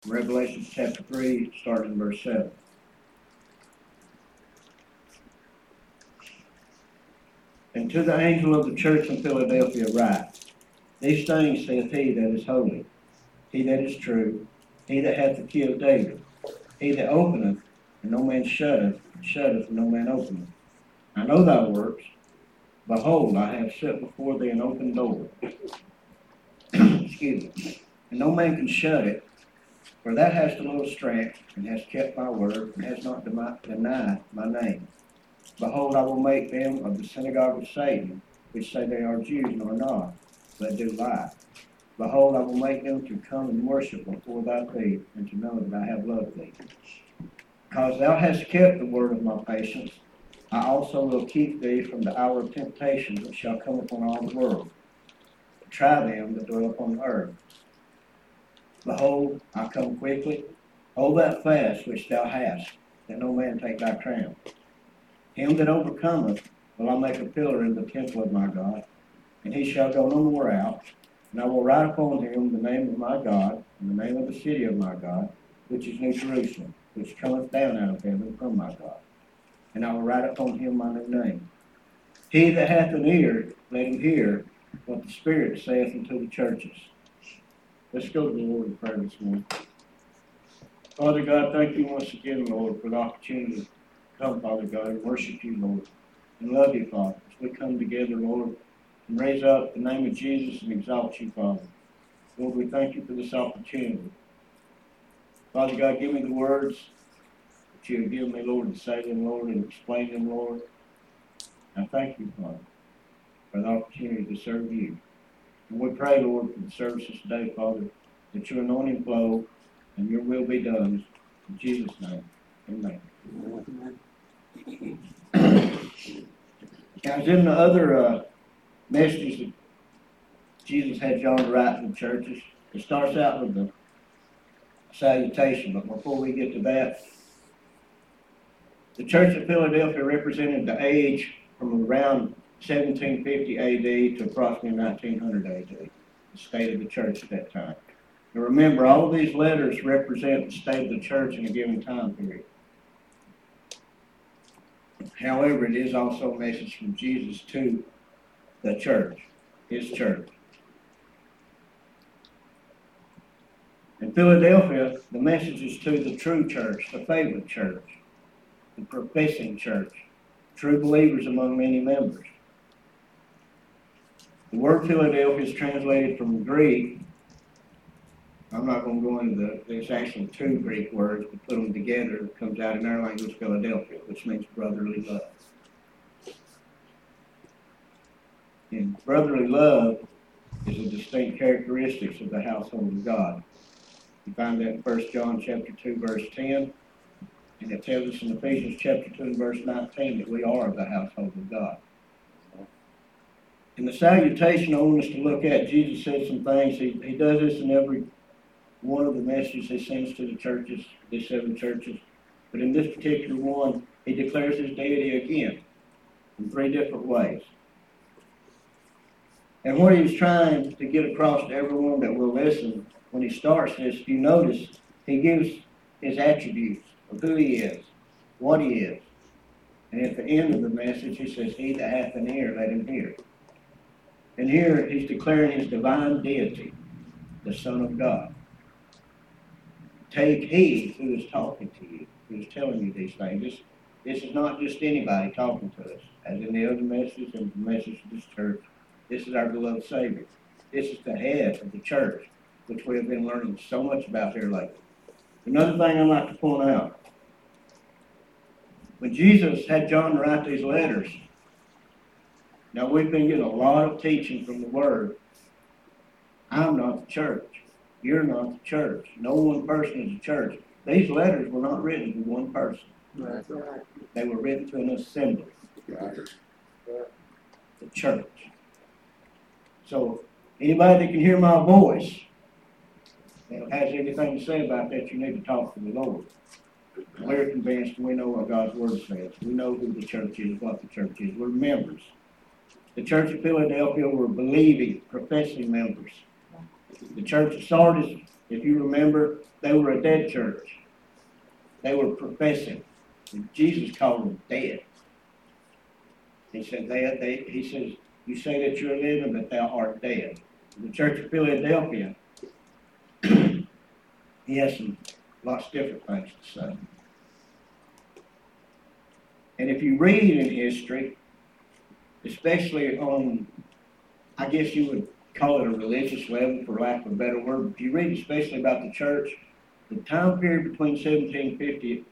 Revelation chapter 3, starting in verse 7. And to the angel of the church in Philadelphia write, These things saith he that is holy, he that is true, he that hath the key of David, he that openeth, and no man shutteth, and no man openeth. I know thy works. Behold, I have set before thee an open door. Excuse me. And no man can shut it, for thou hast a little strength, and hast kept my word, and hast not denied my name. Behold, I will make them of the synagogue of Satan, which say they are Jews and are not, but do lie. Behold, I will make them to come and worship before thy feet, and to know that I have loved thee. Because thou hast kept the word of my patience, I also will keep thee from the hour of temptation which shall come upon all the world, to try them that dwell upon the earth. Behold, I come quickly. Hold that fast which thou hast, that no man take thy crown. Him that overcometh will I make a pillar in the temple of my God, and he shall go no more out. And I will write upon him the name of my God, and the name of the city of my God, which is New Jerusalem, which cometh down out of heaven from my God. And I will write upon him my new name. He that hath an ear, let him hear what the Spirit saith unto the churches. Let's go to the Lord in prayer this morning. Father God, thank you once again, Lord, for the opportunity to come, Father God, and worship you, Lord, and love you, Father, as we come together, Lord, and raise up the name of Jesus and exalt you, Father. Lord, we thank you for this opportunity. Father God, give me the words that you have given me, Lord, to say them, Lord, and explain them, Lord. I thank you, Father, for the opportunity to serve you. And we pray, Lord, for the services today, Father, that your anointing flow and your will be done. In Jesus' name, amen. Now, as in the other messages that Jesus had John to write to the churches, it starts out with the salutation. But before we get to that, the church of Philadelphia represented the age from around 1750 A.D. to approximately 1900 A.D., the state of the church at that time. Now remember, all of these letters represent the state of the church in a given time period. However, it is also a message from Jesus to the church, his church. In Philadelphia, the message is to the true church, the favorite church, the professing church, true believers among many members. The word Philadelphia is translated from the Greek. I'm not going to go into there's actually two Greek words, but put them together, it comes out in our language, Philadelphia, which means brotherly love. And brotherly love is a distinct characteristic of the household of God. You find that in 1 John chapter 2, verse 10, and it tells us in Ephesians chapter 2 and verse 19 that we are the household of God. In the salutation I want us to look at, Jesus said some things. He does this in every one of the messages he sends to the churches, these 7 churches. But in this particular one, he declares his deity again in 3 different ways. And what he was trying to get across to everyone that will listen, when he starts this, if you notice, he gives his attributes of who he is, what he is. And at the end of the message, he says, He that hath an ear, let him hear. And here, he's declaring his divine deity, the Son of God. Take heed who is talking to you, who is telling you these things. This is not just anybody talking to us. As in the other messages and the message of this church, this is our beloved Savior. This is the head of the church, which we have been learning so much about here lately. Another thing I'd like to point out, when Jesus had John write these letters, now we've been getting a lot of teaching from the Word. I'm not the church. You're not the church. No one person is the church. These letters were not written to one person. That's right. They were written to an assembly. Right. The church. So anybody that can hear my voice that has anything to say about that, you need to talk to the Lord. We're convinced we know what God's Word says. We know who the church is, what the church is. We're members. The church of Philadelphia were believing, professing members. The church of Sardis If you remember, they were a dead church. They were professing. And Jesus called them dead. He said, he says, you say that you're living, but thou art dead. The church of Philadelphia, he has some lots of different things to say. And if you read in history, especially on, I guess you would call it a religious level, for lack of a better word, if you read especially about the church, the time period between 1750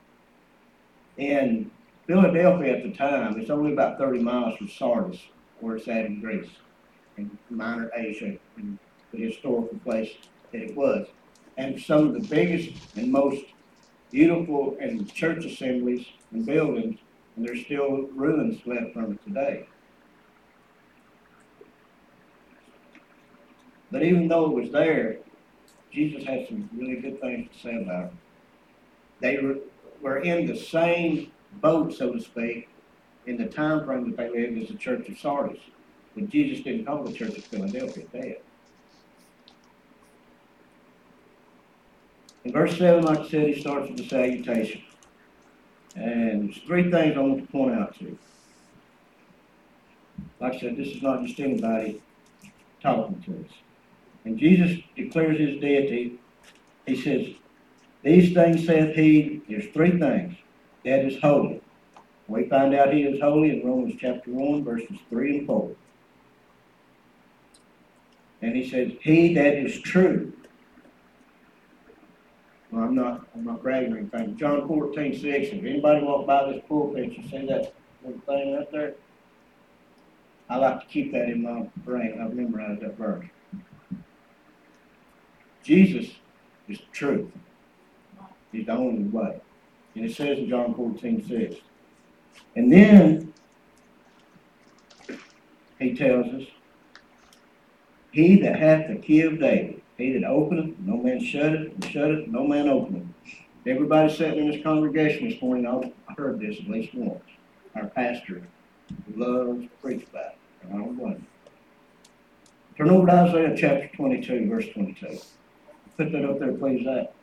and Philadelphia at the time, it's only about 30 miles from Sardis, where it's at in Greece, in Minor Asia, and the historical place that it was. And some of the biggest and most beautiful and church assemblies and buildings, and there's still ruins left from it today. But even though it was there, Jesus had some really good things to say about it. They were in the same boat, so to speak, in the time frame that they lived as the church of Sardis. But Jesus didn't call the church of Philadelphia dead. In verse 7, like I said, he starts with the salutation. And there's three things I want to point out to you. Like I said, this is not just anybody talking to us. And Jesus declares his deity. He says, these things saith he, there's three things, that is holy. We find out he is holy in Romans chapter 1, verses 3 and 4. And he says, he that is true. Well, I'm not bragging or anything. John 14:6. If anybody walk by this pulpit, you see that little thing right there? I like to keep that in my brain. I've memorized that verse. Jesus is the truth. He's the only way. And it says in John 14:6. And then he tells us, he that hath the key of David, he that openeth, no man shutteth, and shutteth, no man openeth. Everybody sitting in this congregation this morning, I heard this at least once. Our pastor loves to preach about it, and I don't blame him. Turn over to Isaiah chapter 22, verse 22. Put that up there, please, Zach.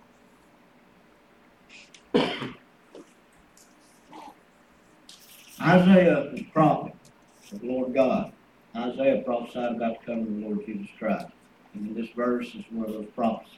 Isaiah is a prophet of the Lord God. Isaiah prophesied about the coming of the Lord Jesus Christ. And this verse is one of those prophecies.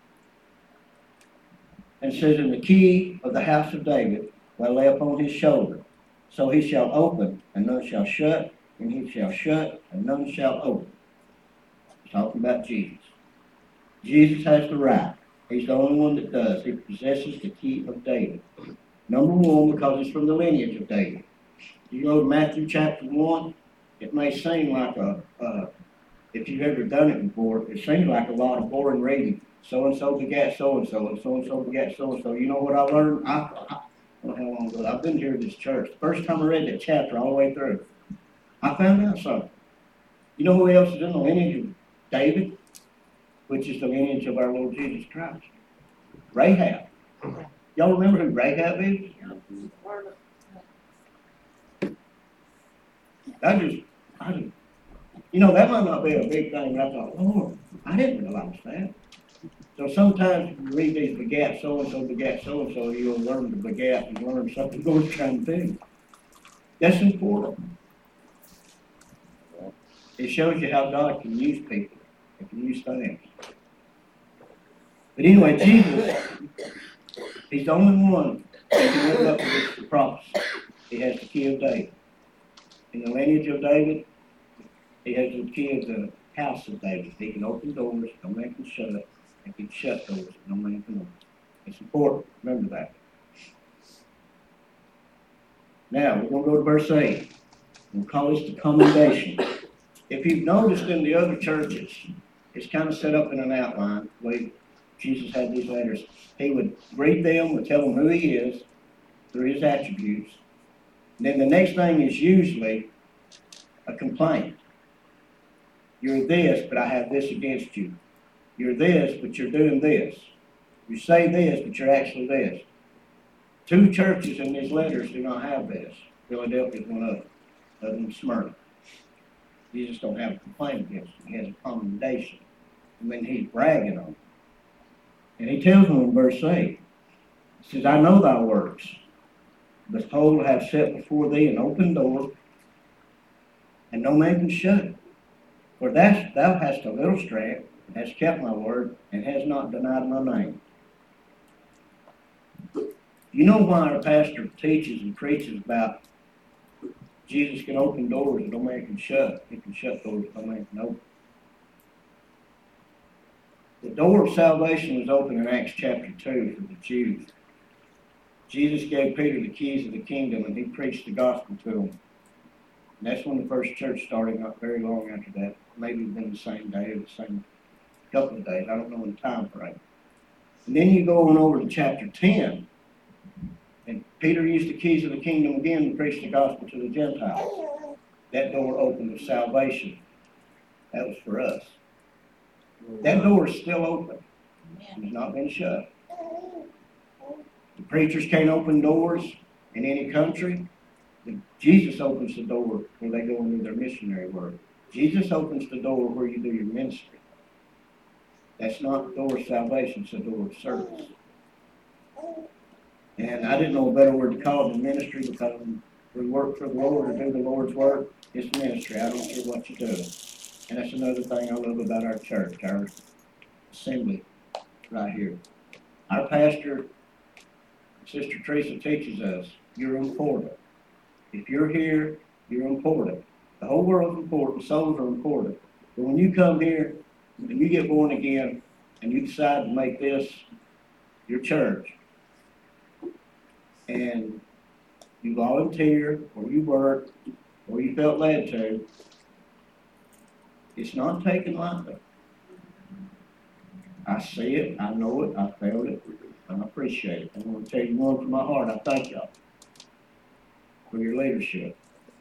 And it says, in the key of the house of David will I lay upon his shoulder. So he shall open, and none shall shut, and he shall shut, and none shall open. It's talking about Jesus. Jesus has the right. He's the only one that does. He possesses the key of David. Number one, because he's from the lineage of David. You go to Matthew chapter 1, it may seem like if you've ever done it before, it seems like a lot of boring reading. So-and-so begat so-and-so, and so-and-so begat so-and-so. You know what I learned? I don't know how long ago. I've been here at this church. The first time I read that chapter all the way through, I found out something. You know who else is in the lineage of David? Which is the lineage of our Lord Jesus Christ. Rahab. Y'all remember who Rahab is? I just, that might not be a big thing, but I thought, Lord, I didn't realize that. So sometimes you read these begat so-and-so, you'll learn to begat and learn something the Lord's trying to do. That's important. It shows you how God can use people. He can use things. But anyway, Jesus, he's the only one that can live up to this prophecy. He has the key of David. In the lineage of David, he has the key of the house of David. He can open doors, no man can shut it. He can shut doors, no man can open. It's important. Remember that. Now, we're going to go to verse 8. We'll call this the commendation. If you've noticed in the other churches, it's kind of set up in an outline. The way Jesus had these letters. He would greet them, would tell them who he is through his attributes. And then the next thing is usually a complaint. You're this, but I have this against you. You're this, but you're doing this. You say this, but you're actually this. Two churches in these letters do not have this. Philadelphia is one of them, other than Smyrna. Jesus don't have a complaint against them. He has a commendation. I mean, he's bragging on them. And he tells them in verse 8, he says, I know thy works. Behold, I have set before thee an open door, and no man can shut it. For thou hast a little strength, and hast kept my word, and hast not denied my name. You know why our pastor teaches and preaches about Jesus can open doors that no man can shut. He can shut doors that no man can open. The door of salvation was opened in Acts chapter 2 for the Jews. Jesus gave Peter the keys of the kingdom, and he preached the gospel to them. And that's when the first church started, not very long after that. Maybe within the same day or the same couple of days. I don't know in time frame. And then you go on over to chapter 10, and Peter used the keys of the kingdom again to preach the gospel to the Gentiles. That door opened of salvation. That was for us. That door is still open. It's not been shut. The preachers can't open doors in any country. Jesus opens the door where they go and do their missionary work. Jesus opens the door where you do your ministry. That's not the door of salvation, it's the door of service. And I didn't know a better word to call it than ministry, because when we work for the Lord or do the Lord's work, it's ministry. I don't care what you do. And that's another thing I love about our church, our assembly right here. Our pastor, Sister Teresa, teaches us, you're important. If you're here, you're important. The whole world's important. Souls are important. But when you come here and you get born again and you decide to make this your church, and you volunteer or you work or you felt led to, it's not taken lightly. I see it, I know it, I felt it, and I appreciate it. I want to tell you one from my heart, I thank y'all for your leadership.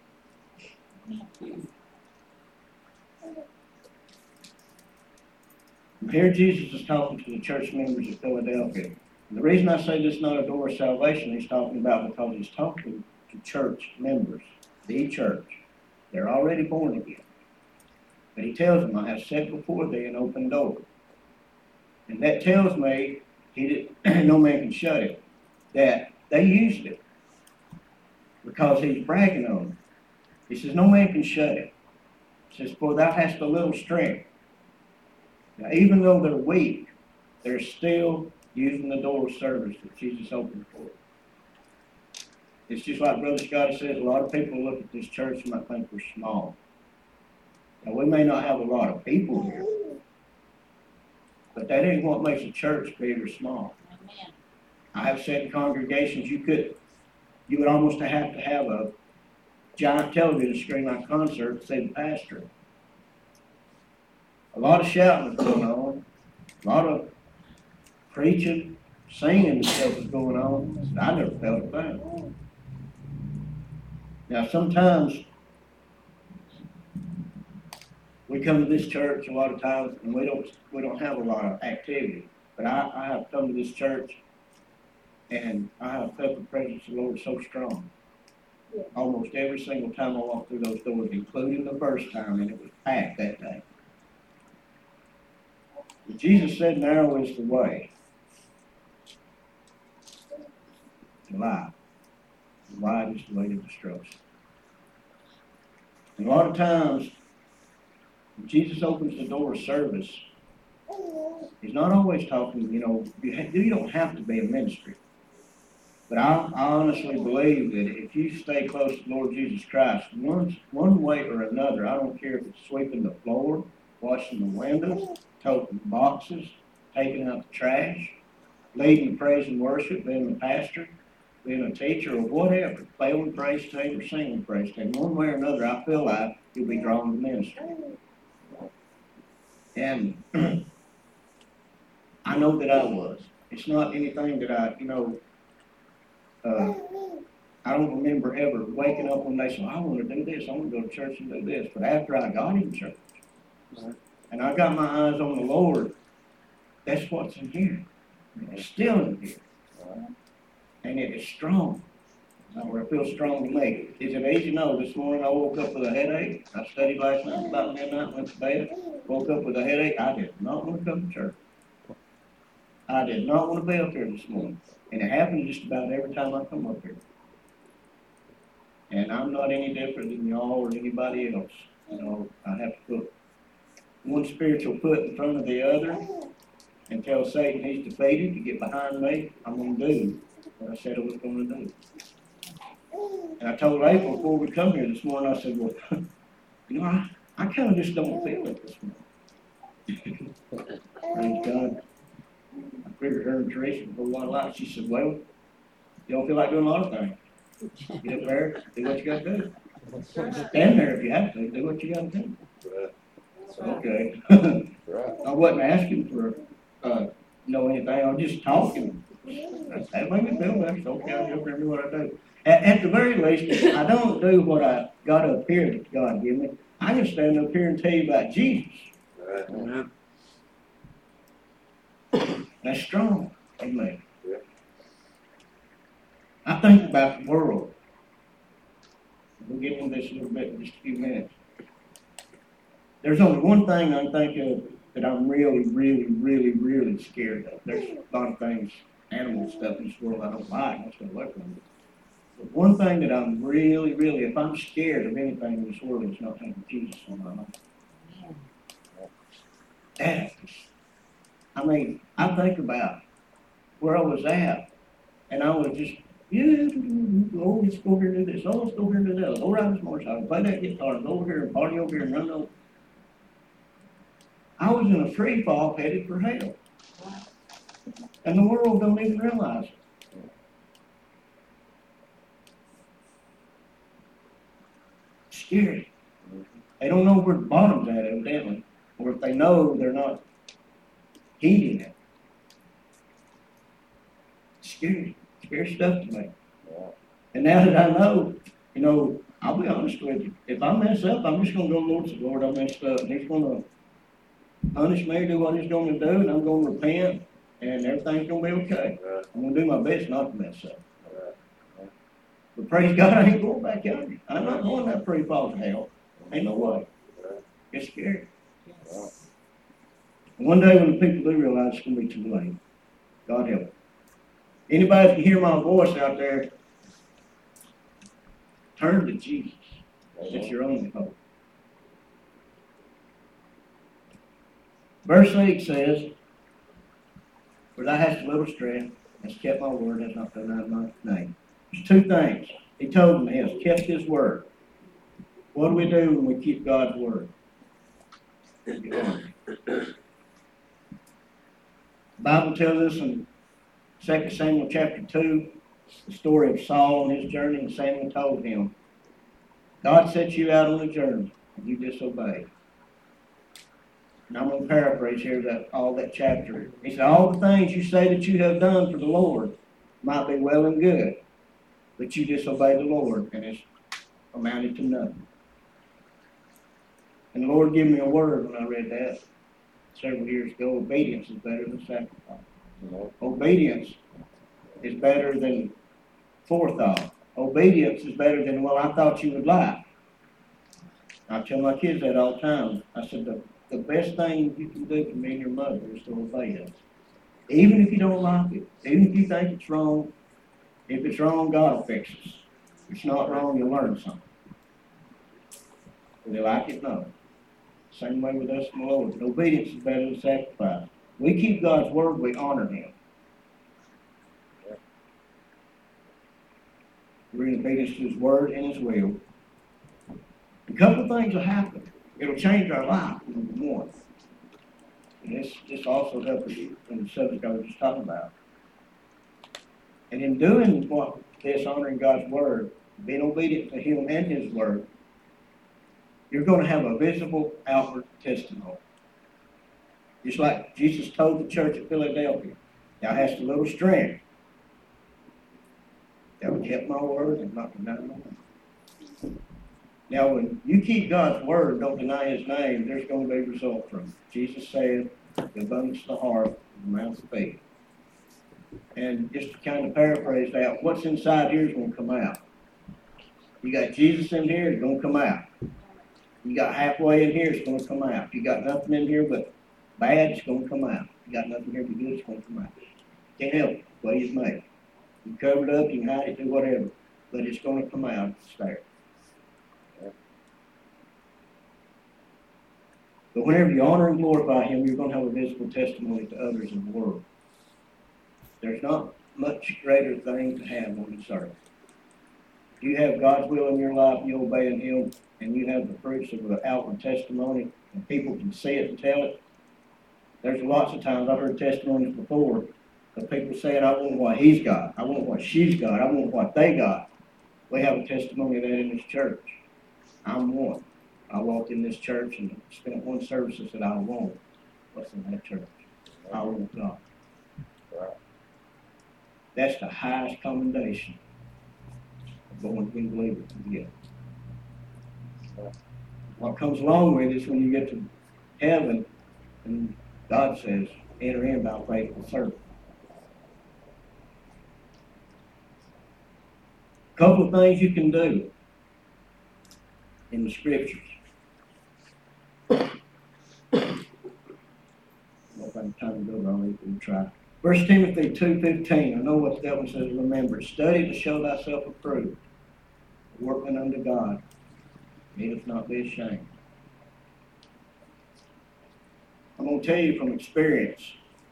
And here Jesus is talking to the church members of Philadelphia. And the reason I say this is not a door of salvation he's talking about, because he's talking to church members, the church. They're already born again. But he tells them, I have set before thee an open door. And that tells me no man can shut it. That they used it. Because he's bragging on them. He says, no man can shut it. He says, for thou hast a little strength. Now, even though they're weak, they're still using the door of service that Jesus opened for them. It's just like Brother Scotty says, a lot of people look at this church and might think we're small. Now, we may not have a lot of people here, but that ain't what makes a church big or small. Amen. I have said in congregations, you would almost have to have a giant television screen like a concert to see the pastor. A lot of shouting is going on, a lot of preaching, singing and stuff is going on. I never felt a thing. Now, sometimes we come to this church a lot of times, and we don't have a lot of activity. But I have come to this church, and I have felt the presence of the Lord so strong. Yeah. Almost every single time I walk through those doors, including the first time, and it was packed that day. But Jesus said, narrow is the way to life. Wide is the way to destruction. And a lot of times, when Jesus opens the door of service, he's not always talking, you don't have to be a ministry. But I honestly believe that if you stay close to the Lord Jesus Christ, one way or another, I don't care if it's sweeping the floor, washing the windows, toting boxes, taking out the trash, leading praise and worship, being a pastor, being a teacher, or whatever, playing praise team or singing praise team, one way or another, I feel like you'll be drawn to ministry. And I know that I was. It's not anything that I don't remember ever waking up one day saying, I want to do this, I want to go to church and do this. But after I got in church, and I got my eyes on the Lord, that's what's in here. It's still in here. And it is strong. Or it feels strong to me. Is it easy? No. This morning I woke up with a headache. I studied last night about midnight, went to bed, woke up with a headache. I did not want to come to church. I did not want to be up here this morning. And it happens just about every time I come up here. And I'm not any different than y'all or anybody else. You know, I have to put one spiritual foot in front of the other and tell Satan he's defeated to get behind me. I'm going to do what I said I was going to do. And I told April before we come here this morning, I said, well, you know, I kind of just don't feel it this morning. Praise God. I figured her and Teresa for a while life. She said, well, you don't feel like doing a lot of things. Get up there, do what you got to do. Stand there if you have to, do what you got to do. Okay. I wasn't asking for anything, I was just talking. That made me feel better, so okay, I'll go and do what I do. At the very least, I don't do what I got up here that God gave me. I can stand up here and tell you about Jesus. Amen. That's strong. Amen. I think about the world. We'll get into this a little bit in just a few minutes. There's only one thing I think of that I'm really, really, really, really scared of. There's a lot of things, animal stuff in this world I don't like. That's what I look from. But one thing that I'm really, really, if I'm scared of anything in this world, it's not having Jesus in my life. I mean, I think about where I was at, and I was just, oh, let's go over here and do this. Oh, let's go over here and do that. Let's go ride this motorcycle, play that guitar, go over here and party over here and run over. I was in a free fall headed for hell. And the world don't even realize it. Scary. They don't know where the bottom's at, evidently. Or if they know, they're not heeding it. Scary. Scary stuff to me. And now that I know, you know, I'll be honest with you. If I mess up, I'm just going to go to the Lord and say, Lord, I messed up. And He's going to punish me, do what He's going to do, and I'm going to repent, and everything's going to be okay. I'm going to do my best not to mess up. But praise God, I ain't going back out there. I'm not going that free fall to hell. Ain't no way. It's scary. And one day when the people do realize it's going to be too late, God help them. Anybody that can hear my voice out there, turn to Jesus. It's your only hope. Verse 8 says, for thou hast little strength, hast kept my word, hast not denied my name. There's two things. He told them he has kept his word. What do we do when we keep God's word? The Bible tells us in 2 Samuel chapter 2, the story of Saul and his journey, and Samuel told him, God set you out on a journey, and you disobeyed. And I'm going to paraphrase here all that chapter. He said, all the things you say that you have done for the Lord might be well and good, but you disobeyed the Lord, and it's amounted to nothing. And the Lord gave me a word when I read that several years ago. Obedience is better than sacrifice. Obedience is better than forethought. Obedience is better than, well, I thought you would lie. I tell my kids that all the time. I said, the best thing you can do for me and your mother is to obey us. Even if you don't like it, even if you think it's wrong, if it's wrong, God will fix it. If it's not wrong, you'll learn something. Do they like it? No. Same way with us and the Lord. But obedience is better than sacrifice. We keep God's word, we honor Him. We're in obedience to His word and His will. A couple of things will happen. It'll change our life, number one. And this also helps us in the subject I was just talking about. And in doing this, honoring God's word, being obedient to Him and His word, you're going to have a visible outward testimony. Just like Jesus told the church at Philadelphia, thou hast a little strength. Thou hast kept my word and not denied my name. Now, when you keep God's word, don't deny His name, there's going to be a result from it. Jesus said, the abundance of the heart, the mouth speaks. And just to kind of paraphrase that, what's inside here is going to come out. You got Jesus in here, it's going to come out. You got halfway in here, it's going to come out. You got nothing in here but bad, it's going to come out. You got nothing here to do, it's going to come out. Can't help it, the way it's made. You cover it up, you can hide it, do whatever, but it's going to come out, it's there. But whenever you honor and glorify Him, you're going to have a visible testimony to others in the world. There's not much greater thing to have on this earth. You have God's will in your life, you obeying Him, and you have the fruits of the outward testimony, and people can see it and tell it. There's lots of times I've heard testimonies before of people saying, I want what he's got, I want what she's got, I want what they got. We have a testimony of that in this church. I'm one. I walked in this church and spent one service and said, I want what's in that church. I want God. Right. That's the highest commendation of going to be a believer to get. What comes along with it is when you get to heaven and God says, enter in by faithful servant. A couple of things you can do in the scriptures. I don't know if I have time to go, but I'll leave it to try. 1 Timothy 2:15, I know what that one says, remember, study to show thyself approved, workman unto God, needeth not be ashamed. I'm going to tell you from experience,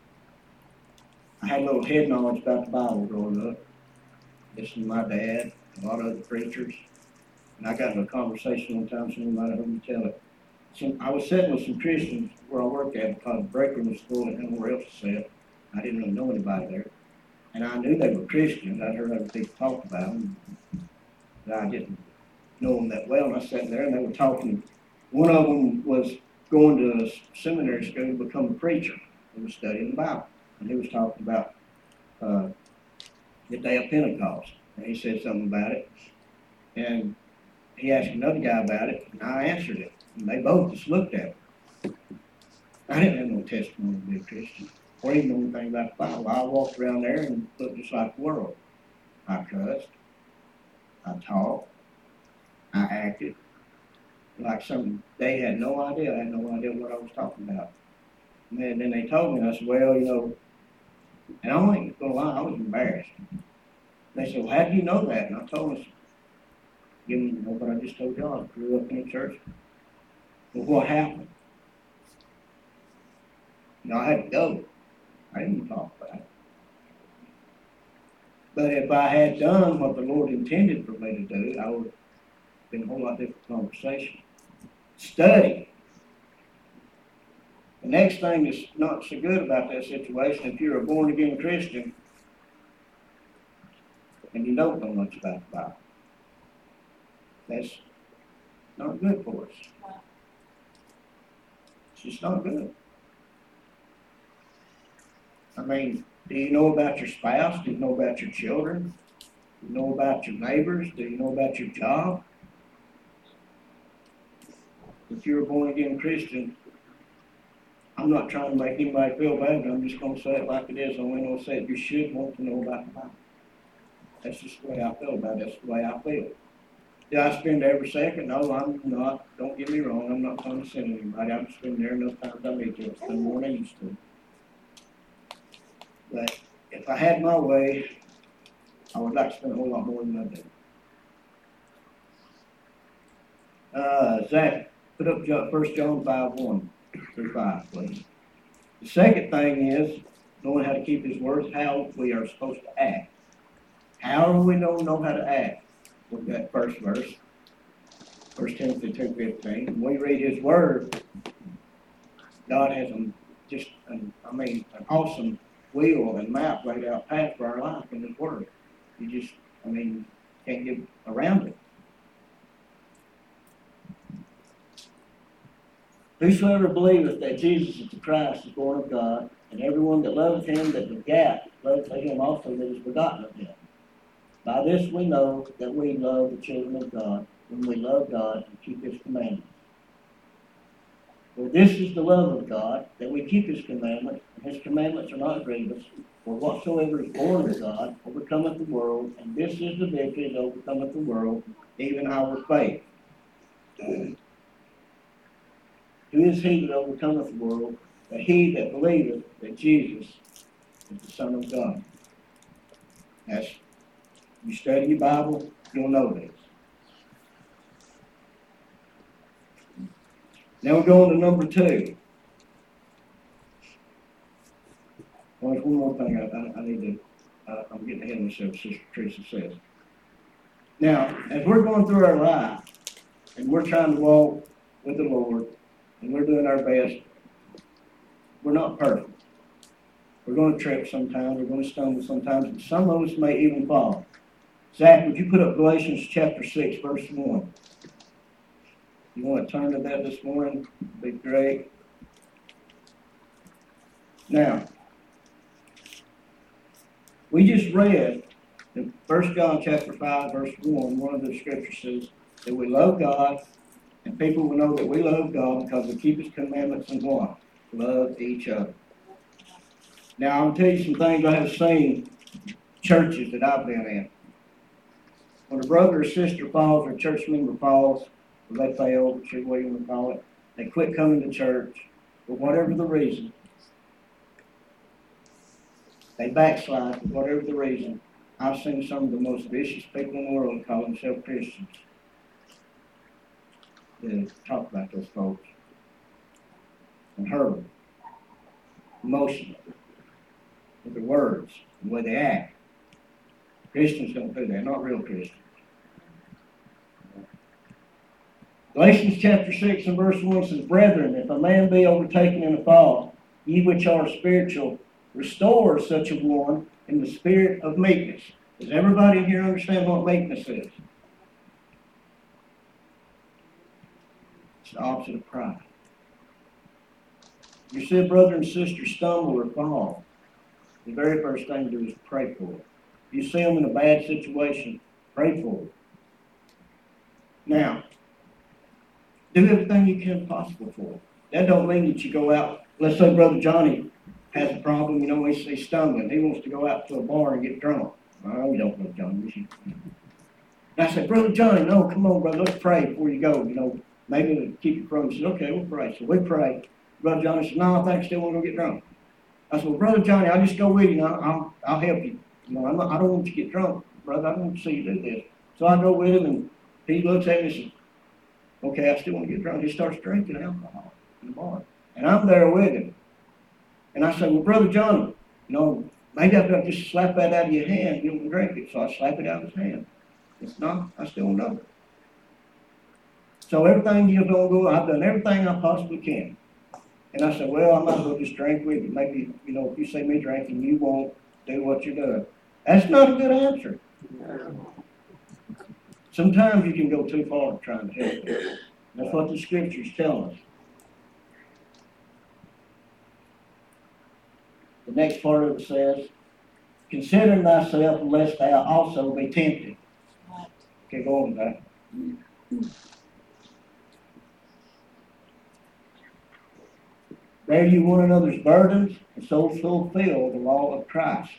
I had a little head knowledge about the Bible growing up, listening to my dad, a lot of other preachers, and I got in a conversation one time, somebody might have heard me tell it. I was sitting with some Christians where I worked at because the break room was full and nowhere else to sit. I didn't really know anybody there. And I knew they were Christians. I'd heard other people talk about them, but I didn't know them that well. And I sat there and they were talking. One of them was going to a seminary school to become a preacher. He was studying the Bible. And he was talking about the day of Pentecost. And he said something about it. And he asked another guy about it, and I answered it. And they both just looked at me. I didn't have no testimony to be a Christian, or even know anything about the Bible. I walked around there and looked just like the world. I cussed. I talked. I acted like something. They had no idea. I had no idea what I was talking about. And then they told me, and I said, well, you know, and I ain't gonna lie, I was embarrassed. They said, well, how do you know that? And I told them, give them, you know, what I just told y'all. I grew up in the church. Well, what happened? You know, I had to go. I didn't even talk about it. But if I had done what the Lord intended for me to do, I would have been a whole lot different conversation. Study. The next thing that's not so good about that situation, if you're a born-again Christian and you don't know much about the Bible, that's not good for us. It's just not good. I mean, do you know about your spouse? Do you know about your children? Do you know about your neighbors? Do you know about your job? If you're a born-again Christian, I'm not trying to make anybody feel bad, but I'm just going to say it like it is. I'm going to say it. You should want to know about the Bible. That's just the way I feel about it. That's the way I feel. Do I spend every second? No, I'm not. Don't get me wrong. I'm not trying to send anybody. I'm spending there enough times I need to. I spend more than I used to. But if I had my way, I would like to spend a whole lot more than I do. Zach, put up 1 John 5:1-5, please. The second thing is knowing how to keep His words, how we are supposed to act. How do we know how to act? Look at that first verse, 1 Timothy 2:15. When we read His Word, God has an awesome wheel and map laid out path for our life in His Word. You just, can't get around it. Whosoever believeth that Jesus is the Christ is born of God, and everyone that loveth Him that begat loveth Him also that is begotten of Him. By this we know that we love the children of God, when we love God and keep His commandments. For this is the love of God, that we keep His commandments, and His commandments are not grievous. For whatsoever is born of God overcometh the world, and this is the victory that overcometh the world, even our faith. Who is He that overcometh the world? But he that believeth that Jesus is the Son of God. As you study your Bible, you'll know this. Now we're going to number 2. Well, there's one more thing I need to, I'm getting ahead of myself, Sister Teresa says. Now, as we're going through our life, and we're trying to walk with the Lord, and we're doing our best, we're not perfect. We're going to trip sometimes, we're going to stumble sometimes, and some of us may even fall. Zach, would you put up Galatians chapter 6, verse 1? You want to turn to that this morning? Be great. Now, we just read in 1 John chapter 5, verse 1 of the scriptures says that we love God, and people will know that we love God because we keep His commandments and what? Love each other. Now, I'll tell you some things I have seen churches that I've been in. When a brother or sister falls, or a church member falls, or they fail, whichever way you want to call it, they quit coming to church, for whatever the reason. They backslide for whatever the reason. I've seen some of the most vicious people in the world call themselves Christians. They talk about those folks and hurt them emotionally with their words and the way they act. Christians don't do that, not real Christians. Galatians chapter 6 and verse 1 says, Brethren, if a man be overtaken in a fault, ye which are spiritual, restore such a one in the spirit of meekness. Does everybody here understand what meekness is? It's the opposite of pride. You see a brother and sister stumble or fall, the very first thing to do is pray for it. If you see them in a bad situation, pray for it. Now, do everything you can possible for it. That don't mean that you go out. Let's say Brother Johnny has a problem, he's stumbling. He wants to go out to a bar and get drunk. Oh, we don't know Johnny. And I said, Brother Johnny, no, come on, brother, let's pray before you go. Maybe it'll keep you from it. He said, okay, we'll pray. So we pray. Brother Johnny said, no, I think I still want to go get drunk. I said, well, Brother Johnny, I'll just go with you. I'll help you. I don't want you to get drunk, brother. I don't want to see you do this. So I go with him, and he looks at me and says, okay, I still want to get drunk. He starts drinking alcohol in the bar. And I'm there with him. And I said, well, Brother Johnny, maybe I could just slap that out of your hand. You don't drink it. So I slap it out of his hand. It's not, I still know it. So everything you don't go, I've done everything I possibly can. And I said, well, I might as well just drink with you. Maybe, if you see me drinking, you won't do what you're doing. That's not a good answer. Sometimes you can go too far trying to help them. That's what the scriptures tell us. The next part of it says, consider thyself lest thou also be tempted. Okay, go on with that. Bear you one another's burdens, and so fulfill the law of Christ.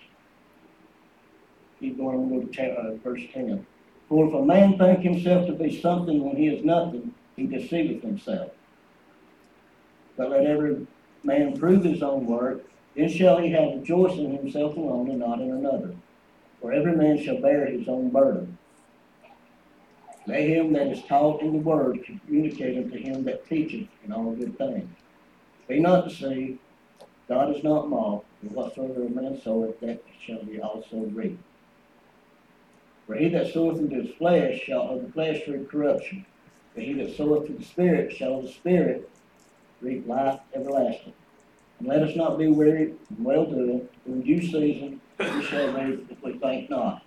Keep going, we'll go to verse 10. For if a man think himself to be something when he is nothing, he deceiveth himself. But let every man prove his own work, then shall he have rejoicing in himself alone and not in another. For every man shall bear his own burden. Let him that is taught in the word communicate unto him that teacheth in all good things. Be not deceived, God is not mocked, and whatsoever a man soweth, that shall he also reap. For he that soweth into his flesh shall of the flesh reap corruption, but he that soweth to the Spirit shall of the Spirit reap life everlasting. And let us not be weary in well doing, for in due season we shall reap if we faint not.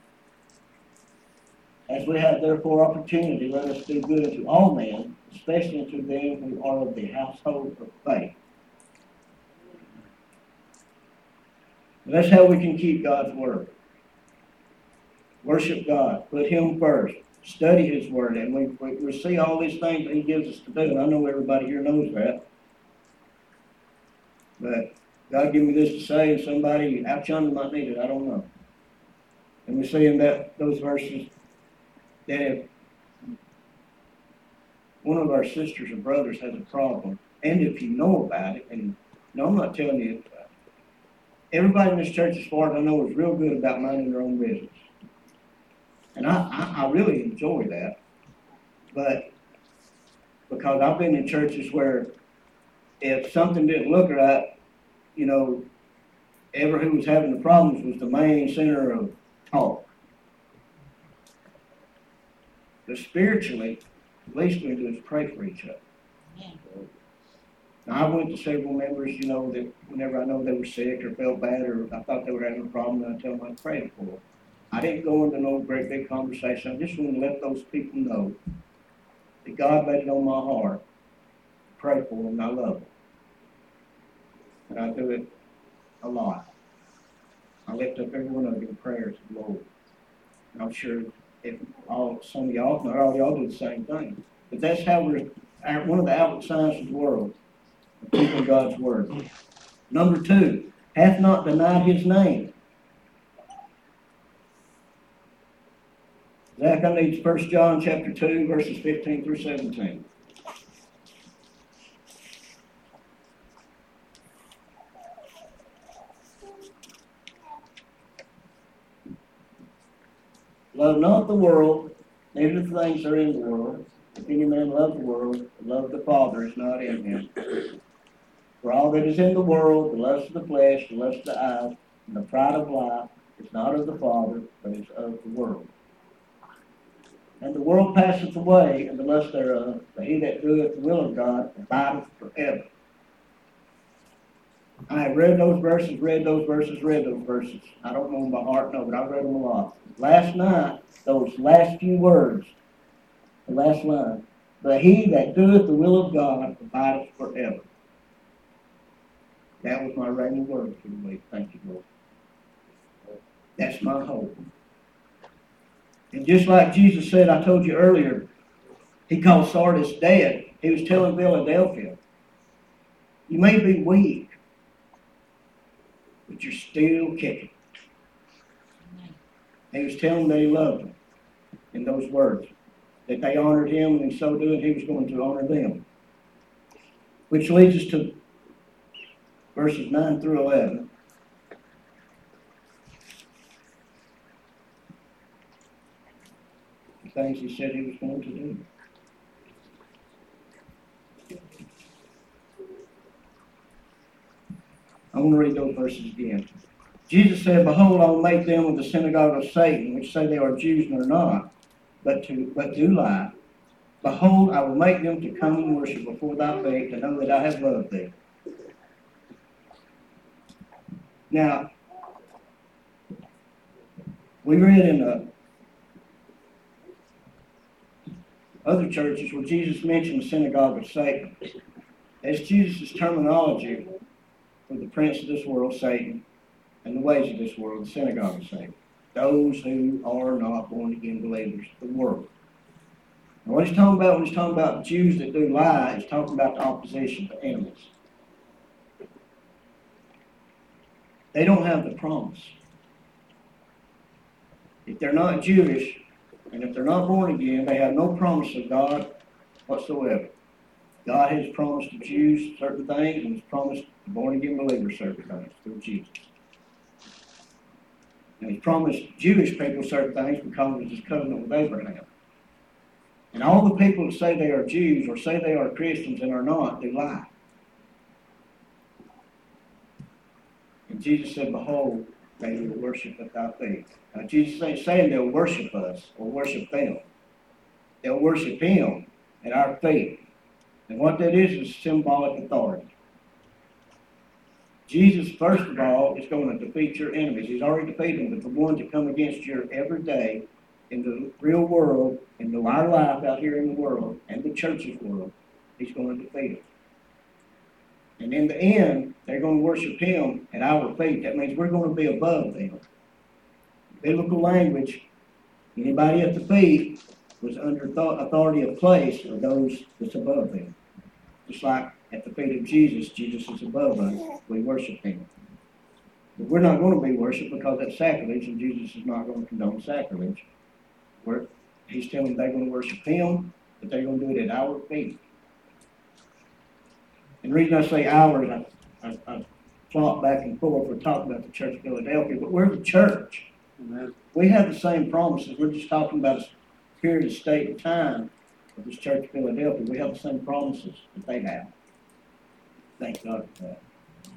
As we have therefore opportunity, let us do good unto all men, especially unto them who are of the household of faith. And that's how we can keep God's word. Worship God. Put Him first. Study His word. And we see all these things that He gives us to do. And I know everybody here knows that. But God gave me this to say, and somebody out yonder might need it. I don't know. And we see in those verses that if one of our sisters or brothers has a problem, and if you know about it, and No, I'm not telling you. Everybody in this church, as far as I know, is real good about minding their own business. And I really enjoy that. But because I've been in churches where if something didn't look right, you know, ever who was having the problems was the main center of talk. But spiritually, at least we do is pray for each other. Now, I went to several members, you know, that whenever I know they were sick or felt bad or I thought they were having a problem, and I tell them I'd pray for them. I didn't go into no great big conversation. I just wanted to let those people know that God laid it on my heart to pray for them, and I love them. And I do it a lot. I lift up every one of you in prayers to the Lord. And I'm sure if some of y'all, not all y'all, do the same thing. But that's how we're one of the outward signs of the world. People of God's word. Number 2, hath not denied his name. Zach, I need 1 John chapter 2, verses 15 through 17. Love not the world, neither the things that are in the world. If any man love the world, the love of the Father is not in him. For all that is in the world, the lust of the flesh, the lust of the eyes, and the pride of life, is not of the Father, but is of the world. And the world passeth away, and the lust thereof, but he that doeth the will of God abideth forever. I have read those verses. I don't know them by heart, no, but I've read them a lot. Last night, those last few words, the last line, but he that doeth the will of God abideth forever. That was my rhema word for the week. Thank you, Lord. That's my hope. And just like Jesus said, I told you earlier, he called Sardis dead. He was telling Philadelphia, you may be weak, but you're still kicking. He was telling them that he loved them in those words, that they honored him, and in so doing, he was going to honor them. Which leads us to verses 9 through 11. The things he said he was going to do. I want to read those verses again. Jesus said, behold, I will make them of the synagogue of Satan, which say they are Jews and are not, but do lie. Behold, I will make them to come and worship before thy feet, to know that I have loved thee. Now, we read in other churches where Jesus mentioned the synagogue of Satan. That's Jesus' terminology for the prince of this world, Satan, and the ways of this world, the synagogue of Satan. Those who are not born-again believers, the world. Now, what he's talking about when he's talking about Jews that do lie, he's talking about the opposition, the enemies. They don't have the promise. If they're not Jewish, and if they're not born again, they have no promise of God whatsoever. God has promised the Jews certain things, and has promised the born-again believers certain things through Jesus. And he's promised Jewish people certain things because of his covenant with Abraham. And all the people that say they are Jews or say they are Christians and are not, they lie. And Jesus said, behold, they will worship at thy feet. Now, Jesus ain't saying they'll worship us or worship them. They'll worship him at our feet. And what that is symbolic authority. Jesus, first of all, is going to defeat your enemies. He's already defeated them, but the ones that come against you every day in the real world, in our life out here in the world, and the church's world, he's going to defeat them. And in the end, they're going to worship him at our feet. That means we're going to be above them. Biblical language, anybody at the feet was under authority of place of those that's above them. Just like at the feet of Jesus, Jesus is above us. We worship him. But we're not going to be worshipped because that's sacrilege, and Jesus is not going to condone sacrilege. He's telling them they're going to worship him, but they're going to do it at our feet. And the reason I say ours, I flop back and forth. We're talking about the Church of Philadelphia, but we're the church. Amen. We have the same promises. We're just talking about a period of state and time of this Church of Philadelphia. We have the same promises that they have. Thank God for that.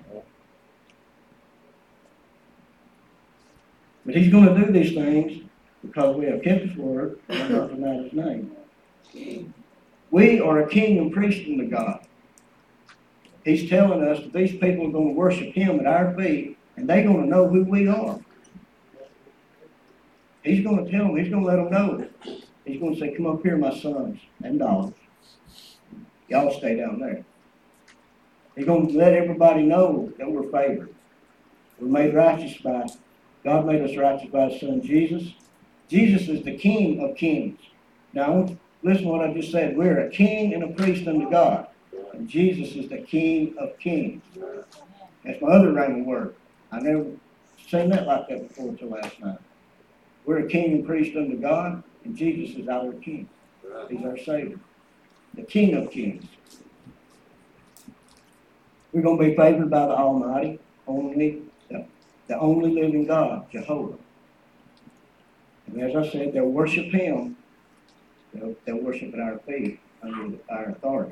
But he's going to do these things because we have kept his word and not denied his name. We are a king and priest unto God. He's telling us that these people are going to worship him at our feet, and they're going to know who we are. He's going to tell them, he's going to let them know. He's going to say, come up here, my sons and daughters. Y'all stay down there. He's going to let everybody know that we're favored. We're made righteous by, God made us righteous by his son Jesus. Jesus is the King of kings. Now, listen to what I just said. We're a king and a priest unto God. And Jesus is the King of kings. That's my other rhyming word. I never seen that like that before until last night. We're a king and priest unto God, and Jesus is our King. He's our Savior. The King of kings. We're going to be favored by the Almighty, the only living God, Jehovah. And as I said, they'll worship him. They'll worship at our feet under our authority.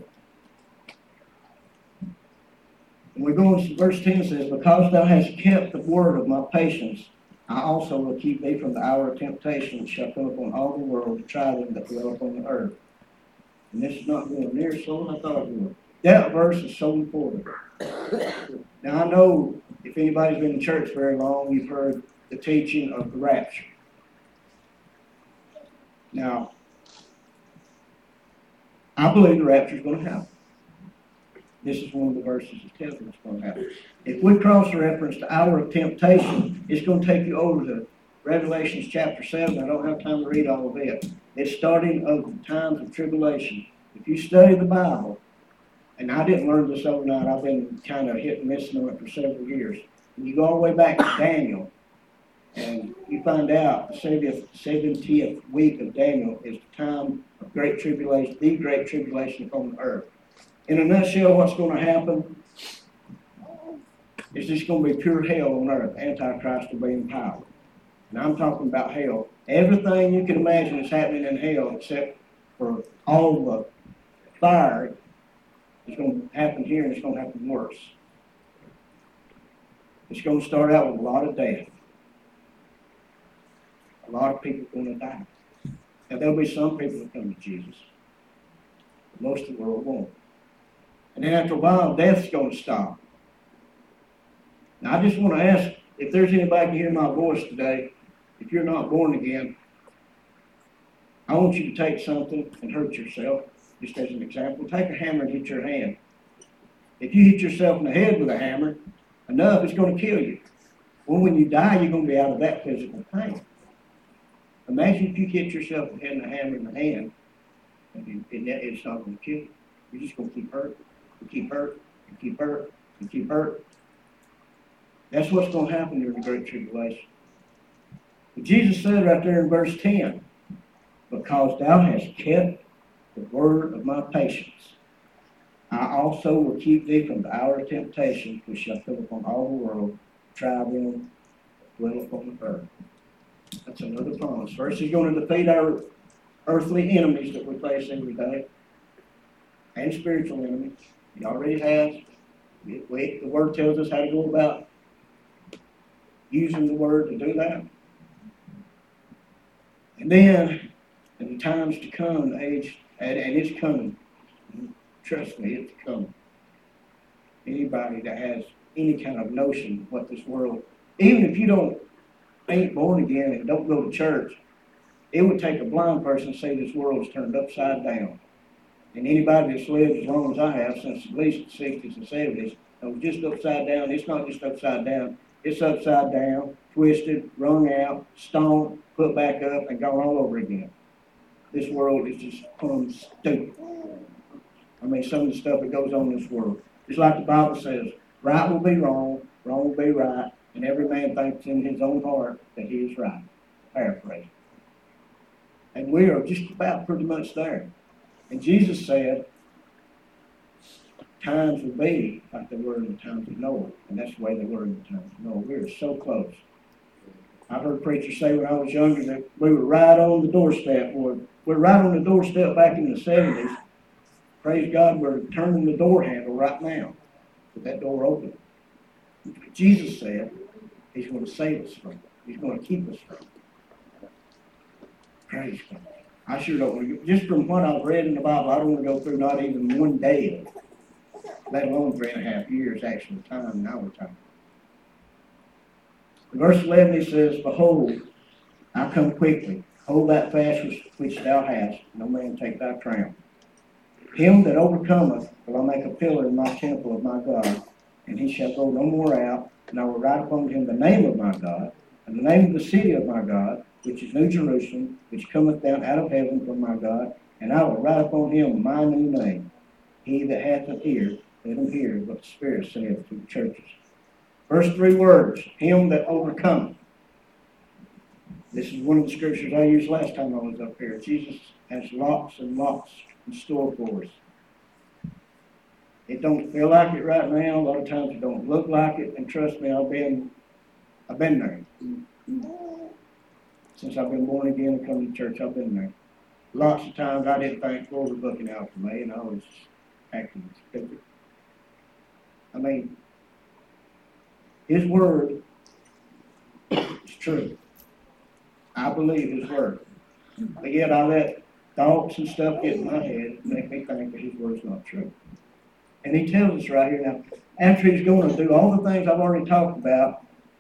And we go into verse 10 says, because thou hast kept the word of my patience, I also will keep thee from the hour of temptation which shall come upon all the world to try them that dwell upon the earth. And this is not going near so I thought it would. That verse is so important. Now I know if anybody's been in church very long, you've heard the teaching of the rapture. Now, I believe the rapture is going to happen. This is one of the verses that tells us it's going to happen. If we cross-reference the hour of temptation, it's going to take you over to Revelations chapter 7. I don't have time to read all of it. It's starting of the times of tribulation. If you study the Bible, and I didn't learn this overnight, I've been kind of hit and miss on it for several years. And you go all the way back to Daniel, and you find out the 70th week of Daniel is the time of great tribulation, the great tribulation upon the earth. In a nutshell, what's going to happen is just going to be pure hell on earth. Antichrist will be in power. And I'm talking about hell. Everything you can imagine is happening in hell except for all the fire is going to happen here, and it's going to happen worse. It's going to start out with a lot of death. A lot of people are going to die. Now, there'll be some people that come to Jesus. But most of the world won't. And then after a while, death's going to stop. Now, I just want to ask, if there's anybody can hear my voice today, if you're not born again, I want you to take something and hurt yourself, just as an example. Take a hammer and hit your hand. If you hit yourself in the head with a hammer, enough, it's going to kill you. Well, when you die, you're going to be out of that physical pain. Imagine if you hit yourself with a hammer in the hand, and it's not going to kill you. You're just going to keep hurting, and keep hurting, and keep hurting, and keep hurting. That's what's going to happen during the Great Tribulation. But Jesus said right there in verse 10, because thou hast kept the word of my patience, I also will keep thee from the hour of temptation, which shall come upon all the world, try them that dwell upon the earth. That's another promise. First, he's going to defeat our earthly enemies that we face every day, and spiritual enemies. He already has. The Word tells us how to go about using the Word to do that. And then, in the times to come, the age, and it's coming. Trust me, it's coming. Anybody that has any kind of notion of what this world, even if you ain't born again and don't go to church, it would take a blind person to say this world is turned upside down. And anybody that's lived as long as I have, since at least the 60s and 70s, knows just upside down. It's not just upside down. It's upside down, twisted, wrung out, stoned, put back up, and gone all over again. This world is just stupid. I mean, some of the stuff that goes on in this world. It's like the Bible says, right will be wrong, wrong will be right, and every man thinks in his own heart that he is right. Paraphrase. And we are just about pretty much there. And Jesus said, times will be like they were in the times of Noah, and that's the way they were in the times of Noah. We are so close. I heard preachers say when I was younger that we were right on the doorstep. We're right on the doorstep back in the 70s. Praise God, we're turning the door handle right now with that door open. Jesus said He's going to save us from it. He's going to keep us from it. Praise God. I sure don't want to, just from what I've read in the Bible, I don't want to go through not even one day of it, let alone 3.5 years actual time in our time. In verse 11 it says, Behold, I come quickly. Hold that fast which thou hast, no man take thy crown. Him that overcometh will I make a pillar in my temple of my God, and he shall go no more out, and I will write upon him the name of my God, and the name of the city of my God, which is New Jerusalem, which cometh down out of heaven from my God, and I will write upon him my new name. He that hath an ear, let him hear what the Spirit saith to the churches. First 3 words, him that overcometh. This is one of the scriptures I used last time I was up here. Jesus has lots and lots in store for us. It don't feel like it right now. A lot of times it don't look like it. And trust me, I've been there. Since I've been born again and come to church, I've been there. Lots of times I didn't think the Lord was looking out for me, and I was acting stupid. I mean, His Word is true. I believe His Word. But yet I let thoughts and stuff get in my head and make me think that His Word's not true. And He tells us right here now, after He's going to do all the things I've already talked about,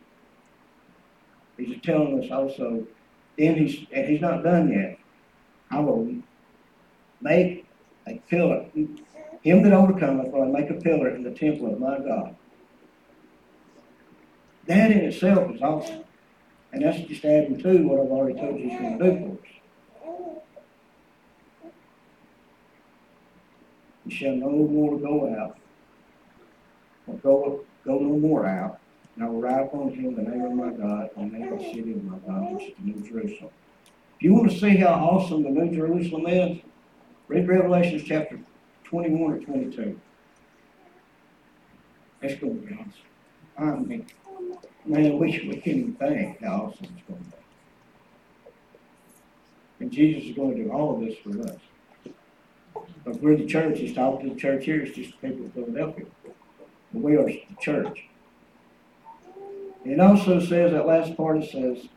He's telling us also, and He's not done yet. I will make a pillar. Him that overcometh will I make a pillar in the temple of my God. That in itself is awesome. And that's just adding to what I've already told you He's going to do for us. You shall no more go out, or go no more out, and I will write upon him the name of my God, and the name of the city of my God, which is the New Jerusalem. If you want to see how awesome the New Jerusalem is, read Revelation chapter 21 or 22. It's going to be awesome. I mean, man, we can't even think how awesome it's going to be. And Jesus is going to do all of this for us. But we're the church. He's talking to the church here. It's just the people of Philadelphia. But we are the church. It also says, that last part, it says,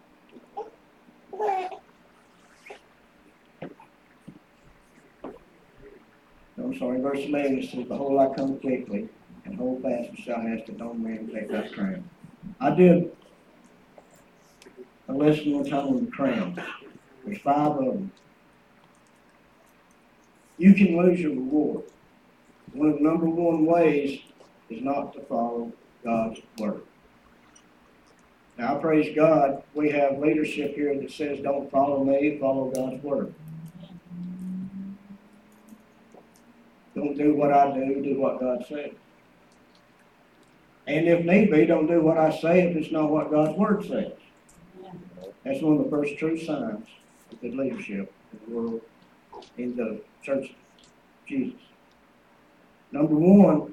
I'm sorry, verse 11, it says, Behold, I come quickly, and hold fast which thou hast, that no man take thy crown. I did a lesson one time on the crown. There's 5 of them. You can lose your reward. One of the number 1 ways is not to follow God's word. Now, I praise God, we have leadership here that says, don't follow me, follow God's word. Don't do what I do what God says. And if need be, don't do what I say if it's not what God's word says. That's one of the first true signs of good leadership in the world, in the church of Jesus. Number 1,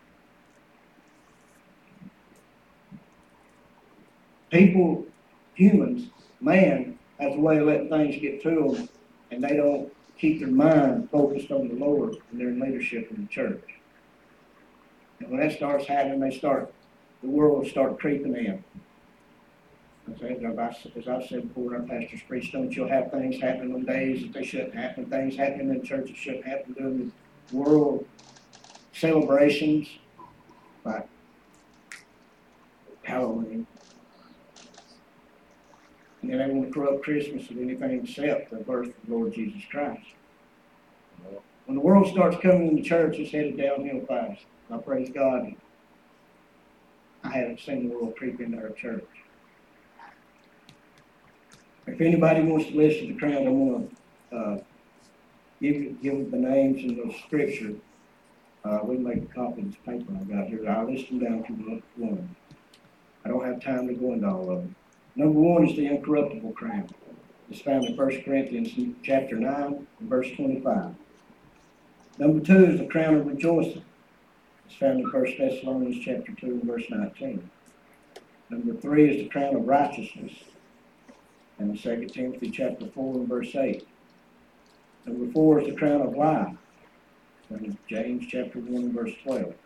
people, humans, man, has a way of letting things get to them, and they don't keep their mind focused on the Lord when they're in leadership in the church. And when that starts happening, the world will start creeping in. As I've said before, our pastors preach, don't you'll have things happening on days that they shouldn't happen, things happening in church that shouldn't happen during the world celebrations, like Halloween. And then they want to corrupt Christmas with anything except the birth of the Lord Jesus Christ. When the world starts coming into church, it's headed downhill fast. I praise God. I haven't seen the world creep into our church. If anybody wants to listen to the crowd, I'm going to give the names in the scripture. We can make a copy of this paper I got here. I'll list them down to 1. I don't have time to go into all of them. Number 1 is the incorruptible crown. It's found in 1 Corinthians chapter 9 and verse 25. Number 2 is the crown of rejoicing. It's found in 1 Thessalonians chapter 2 and verse 19. Number 3 is the crown of righteousness, and in 2 Timothy chapter 4 and verse 8. Number 4 is the crown of life, found in James chapter 1 and verse 12.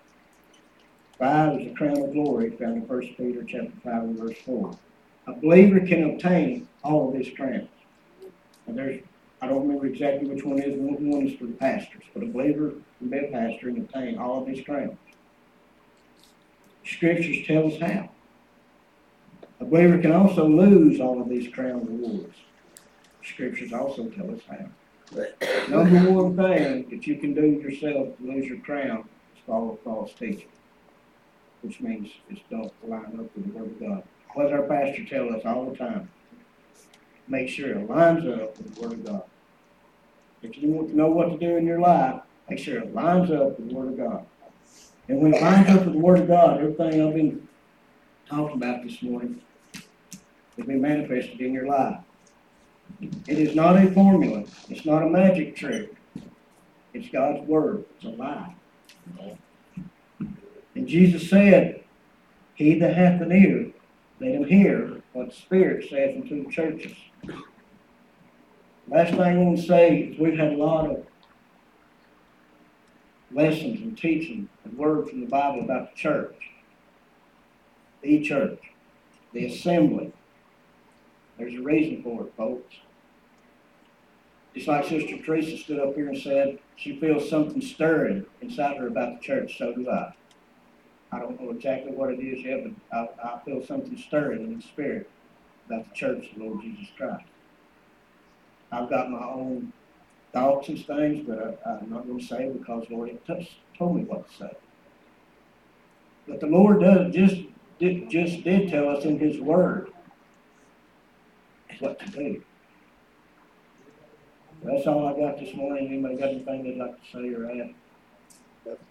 5 is the crown of glory, found in 1 Peter chapter 5 and verse 4. A believer can obtain all of these crowns. And I don't remember exactly which one is. One is for the pastors, but a believer can be a pastor and obtain all of these crowns. Scriptures tell us how. A believer can also lose all of these crown rewards. Scriptures also tell us how. Number one thing that you can do yourself to lose your crown is follow false teaching, which means it's don't line up with the Word of God. What does our pastor tell us all the time? Make sure it lines up with the Word of God. If you want to know what to do in your life, make sure it lines up with the Word of God. And when it lines up with the Word of God, everything I've been talking about this morning will be manifested in your life. It is not a formula. It's not a magic trick. It's God's Word. It's alive. And Jesus said, "He that hath an ear, let him hear what the Spirit saith unto the churches." Last thing I want to say is we've had a lot of lessons and teaching and word from the Bible about the church. The church. The assembly. There's a reason for it, folks. Just like Sister Teresa stood up here and said she feels something stirring inside her about the church, so do I. I don't know exactly what it is yet, but I feel something stirring in the spirit about the church of the Lord Jesus Christ. I've got my own thoughts and things, but I'm not going to say because the Lord told me what to say. But the Lord did tell us in His Word what to do. That's all I got this morning. Anybody got anything they'd like to say or add?